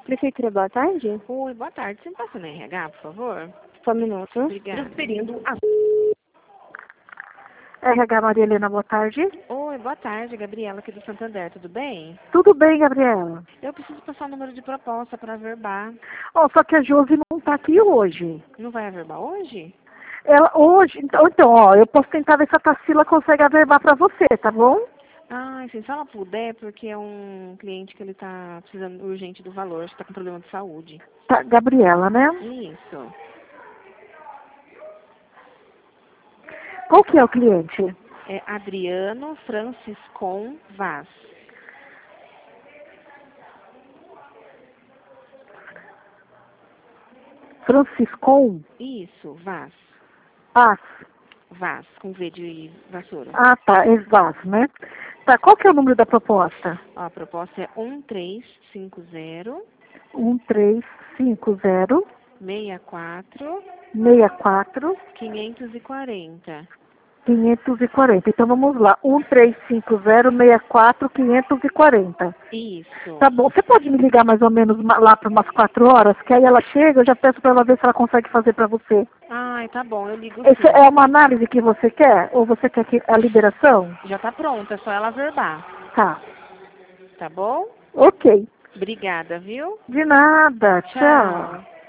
Prefeitura, boa tarde. Oi, boa tarde. Você me passa no RH, por favor? Só um minuto. Obrigada. Transferindo a... RH Maria Helena, boa tarde. Oi, boa tarde, Gabriela aqui do Santander, tudo bem? Tudo bem, Gabriela? Eu preciso passar o número de proposta para averbar. Ó, só que a Josi não está aqui hoje. Não vai averbar hoje? Ela hoje, então, ó, eu posso tentar ver se a Tarsila consegue averbar para você, tá bom? Ah, sim, se ela puder, porque é um cliente que ele tá precisando urgente do valor, acho que tá com problema de saúde. Tá, Gabriela, né? Isso. Qual que é o cliente? É Adriano Franciscon Vaz. Franciscon Isso, Vaz. Vaz. Vaz, com V de vassoura. Ah, tá, é Vaz, né? Tá, qual que é o número da proposta? Ó, a proposta é 1350 1350 64 64 540. 540. Então vamos lá. 1350 64 540. Isso. Tá bom. Você pode me ligar mais ou menos lá para umas 4 horas, que aí ela chega, eu já peço para ela ver se ela consegue fazer para você. Ai, tá bom, eu ligo Esse sim. é uma análise que você quer? Ou você quer a liberação? Já tá pronta, é só ela averbar. Tá. Tá bom? Ok. Obrigada, viu? De nada. Tchau. Tchau.